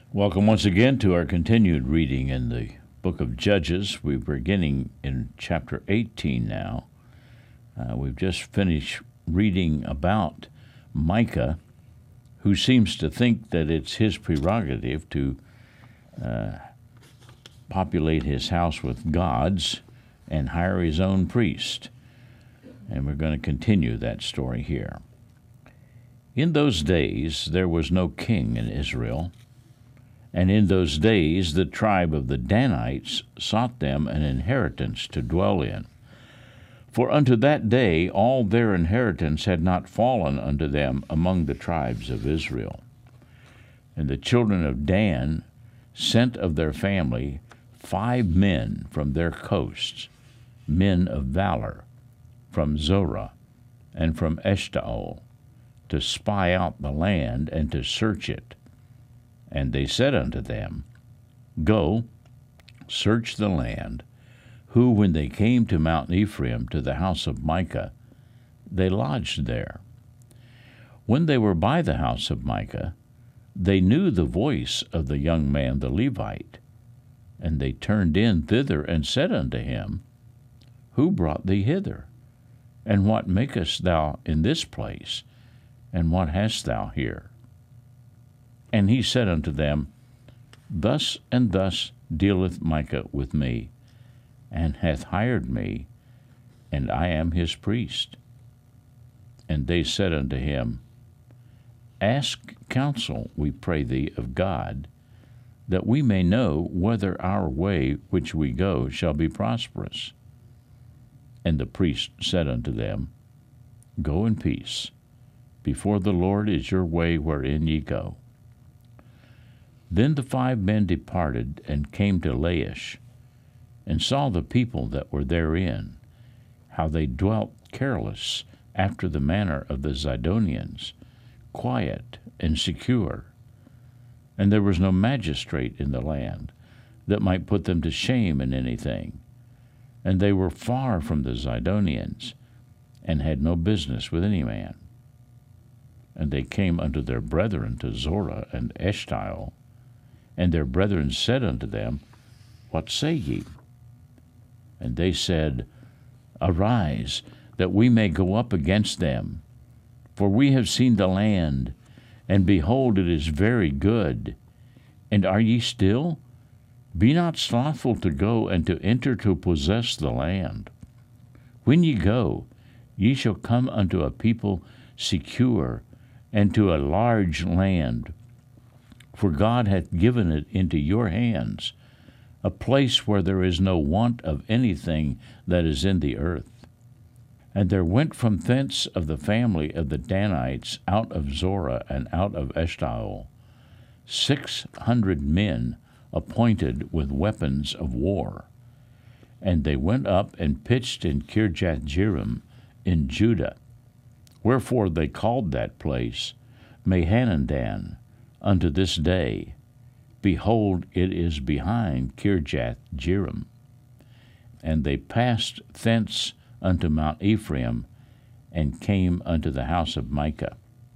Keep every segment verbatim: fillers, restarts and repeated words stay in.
Welcome once again to our continued reading in the book of Judges. We're beginning in chapter eighteen now. Uh, we've just finished reading about Micah, who seems to think that it's his prerogative to uh, populate his house with gods and hire his own priest. And we're going to continue that story here. In those days there was no king in Israel. And in those days the tribe of the Danites sought them an inheritance to dwell in. For unto that day all their inheritance had not fallen unto them among the tribes of Israel. And the children of Dan sent of their family five men from their coasts, men of valor, from Zorah and from Eshtaol, to spy out the land and to search it. And they said unto them, Go, search the land, who, when they came to Mount Ephraim, to the house of Micah, they lodged there. When they were by the house of Micah, they knew the voice of the young man the Levite. And they turned in thither, and said unto him, Who brought thee hither? And what makest thou in this place? And what hast thou here? And he said unto them, Thus and thus dealeth Micah with me, and hath hired me, and I am his priest. And they said unto him, Ask counsel, we pray thee, of God, that we may know whether our way which we go shall be prosperous. And the priest said unto them, Go in peace. Before the Lord is your way wherein ye go. Then the five men departed, and came to Laish, and saw the people that were therein, how they dwelt careless after the manner of the Zidonians, quiet and secure. And there was no magistrate in the land that might put them to shame in anything. And they were far from the Zidonians, and had no business with any man. And they came unto their brethren to Zorah and Eshtaol, and their brethren said unto them, What say ye? And they said, Arise, that we may go up against them. For we have seen the land, and behold, it is very good. And are ye still? Be not slothful to go and to enter to possess the land. When ye go, ye shall come unto a people secure, and to a large land. For God hath given it into your hands, a place where there is no want of anything that is in the earth. And there went from thence of the family of the Danites out of Zorah and out of Eshtaol six hundred men appointed with weapons of war. And they went up and pitched in Kirjath-jearim in Judah. Wherefore they called that place Mahaneh-dan unto this day. Behold, it is behind Kirjath-jearim. And they passed thence unto Mount Ephraim, and came unto the house of Micah.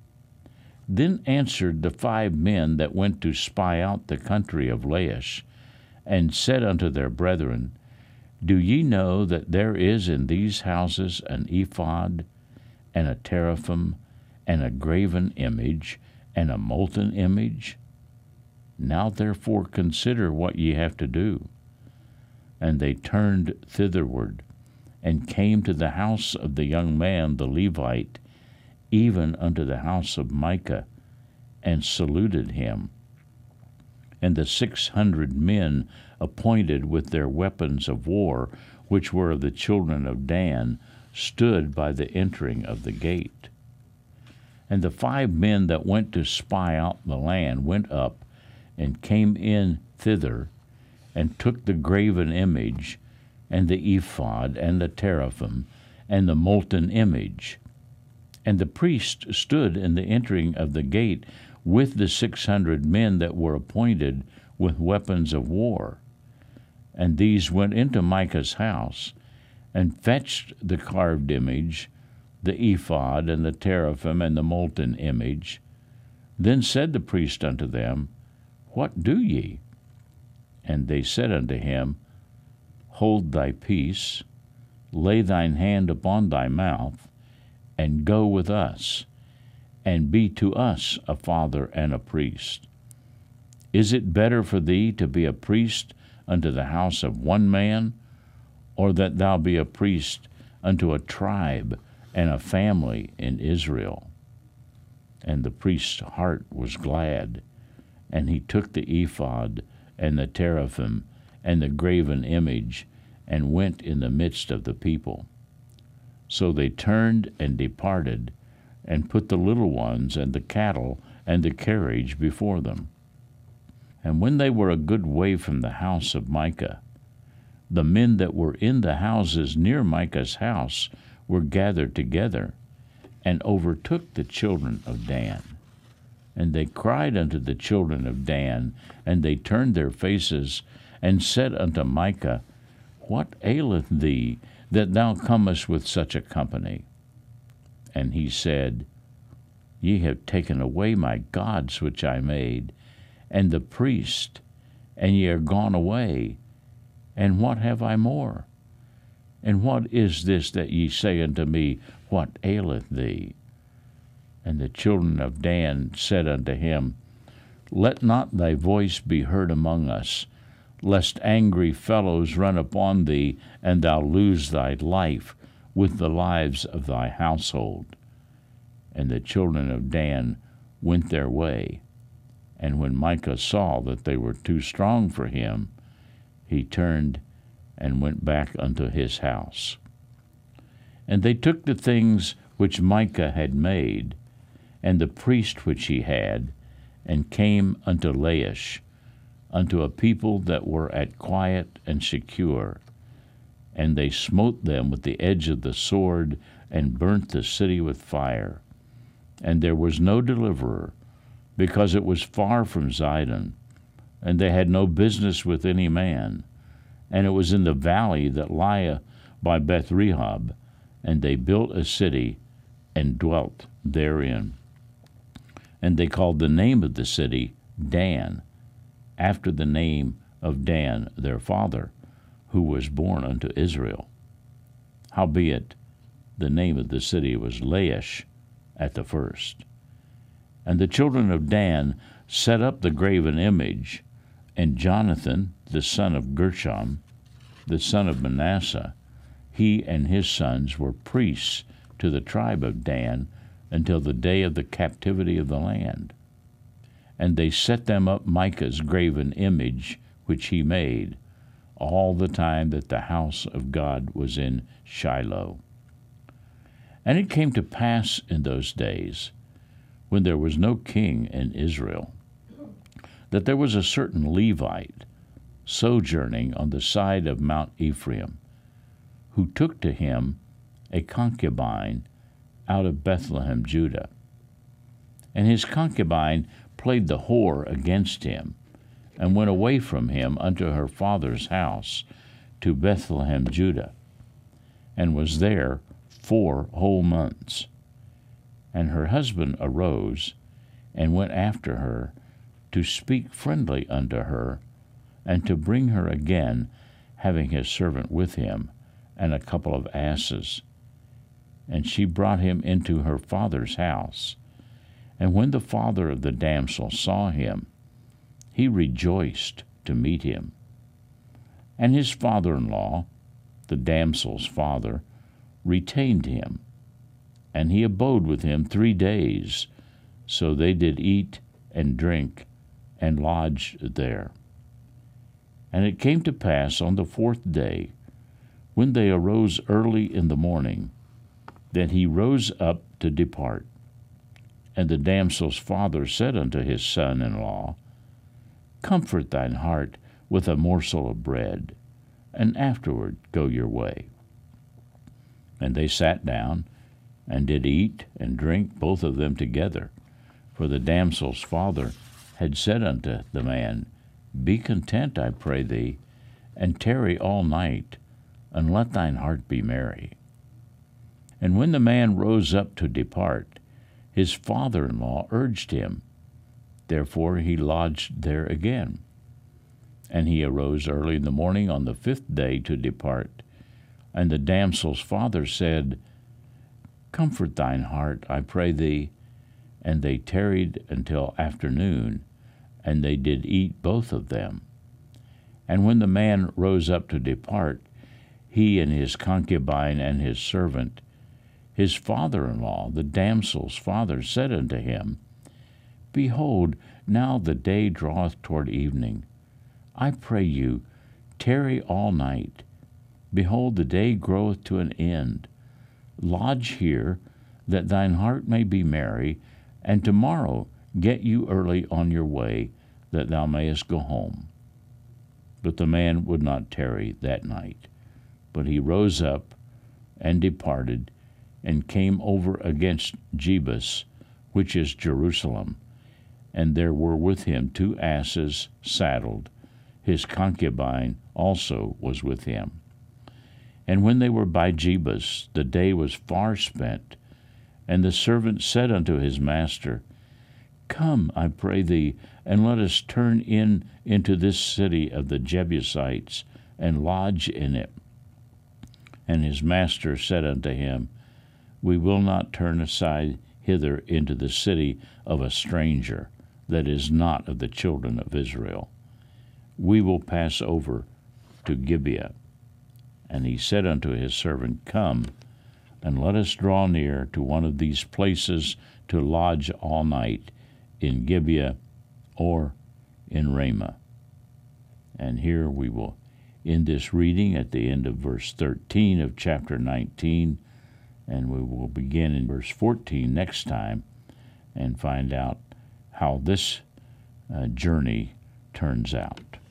Then answered the five men that went to spy out the country of Laish, and said unto their brethren, Do ye know that there is in these houses an ephod, and a teraphim, and a graven image, and a molten image? Now therefore consider what ye have to do. And they turned thitherward, and came to the house of the young man the Levite, even unto the house of Micah, and saluted him. And the six hundred men appointed with their weapons of war, which were of the children of Dan, stood by the entering of the gate. And the five men that went to spy out the land went up, and came in thither, and took the graven image, and the ephod, and the teraphim, and the molten image. And the priest stood in the entering of the gate with the six hundred men that were appointed with weapons of war. And these went into Micah's house, and fetched the carved image, the ephod, and the teraphim, and the molten image. Then said the priest unto them, What do ye? And they said unto him, Hold thy peace, lay thine hand upon thy mouth, and go with us, and be to us a father and a priest. Is it better for thee to be a priest unto the house of one man, or that thou be a priest unto a tribe and a family in Israel? And the priest's heart was glad, and he took the ephod and the teraphim and the graven image, and went in the midst of the people. So they turned and departed, and put the little ones and the cattle and the carriage before them. And when they were a good way from the house of Micah, the men that were in the houses near Micah's house were gathered together, and overtook the children of Dan. And they cried unto the children of Dan, and they turned their faces, and said unto Micah, What aileth thee, that thou comest with such a company? And he said, Ye have taken away my gods which I made, and the priest, and ye are gone away. And what have I more? And what is this that ye say unto me, What aileth thee? And the children of Dan said unto him, Let not thy voice be heard among us, lest angry fellows run upon thee, and thou lose thy life with the lives of thy household. And the children of Dan went their way. And when Micah saw that they were too strong for him, he turned and went back unto his house. And they took the things which Micah had made, and the priest which he had, and came unto Laish, unto a people that were at quiet and secure. And they smote them with the edge of the sword, and burnt the city with fire. And there was no deliverer, because it was far from Zidon, and they had no business with any man. And it was in the valley that lieth by Beth-rehob, and they built a city, and dwelt therein. And they called the name of the city Dan, after the name of Dan their father, who was born unto Israel. Howbeit, the name of the city was Laish at the first. And the children of Dan set up the graven image, and Jonathan, the son of Gershom, the son of Manasseh, he and his sons were priests to the tribe of Dan until the day of the captivity of the land. And they set them up Micah's graven image, which he made, all the time that the house of God was in Shiloh. And it came to pass in those days, when there was no king in Israel, that there was a certain Levite sojourning on the side of Mount Ephraim, who took to him a concubine out of Bethlehem, Judah. And his concubine played the whore against him, and went away from him unto her father's house to Bethlehem, Judah, and was there four whole months. And her husband arose, and went after her, to speak friendly unto her, and to bring her again, having his servant with him, and a couple of asses. And she brought him into her father's house. And when the father of the damsel saw him, he rejoiced to meet him. And his father-in-law, the damsel's father, retained him, and he abode with him three days. So they did eat and drink, and lodged there. And it came to pass on the fourth day, when they arose early in the morning, that he rose up to depart. And the damsel's father said unto his son-in-law, Comfort thine heart with a morsel of bread, and afterward go your way. And they sat down, and did eat and drink both of them together. For the damsel's father had said unto the man, Be content, I pray thee, and tarry all night, and let thine heart be merry. And when the man rose up to depart, his father-in-law urged him, Therefore he lodged there again. And he arose early in the morning on the fifth day to depart. And the damsel's father said, Comfort thine heart, I pray thee. And they tarried until afternoon, and they did eat both of them. And when the man rose up to depart, he and his concubine and his servant, his father-in-law, the damsel's father, said unto him, Behold, now the day draweth toward evening. I pray you, tarry all night. Behold, the day groweth to an end. Lodge here, that thine heart may be merry, and tomorrow get you early on your way, that thou mayest go home. But the man would not tarry that night. But he rose up and departed, and came over against Jebus, which is Jerusalem. And there were with him two asses saddled. His concubine also was with him. And when they were by Jebus, the day was far spent. And the servant said unto his master, Come, I pray thee, and let us turn in into this city of the Jebusites, and lodge in it. And his master said unto him, We will not turn aside hither into the city of a stranger, that is not of the children of Israel. We will pass over to Gibeah. And he said unto his servant, Come, and let us draw near to one of these places to lodge all night, in Gibeah or in Ramah. And here we will end this reading at the end of verse thirteen of chapter nineteen, and we will begin in verse fourteen next time and find out how this uh, journey turns out.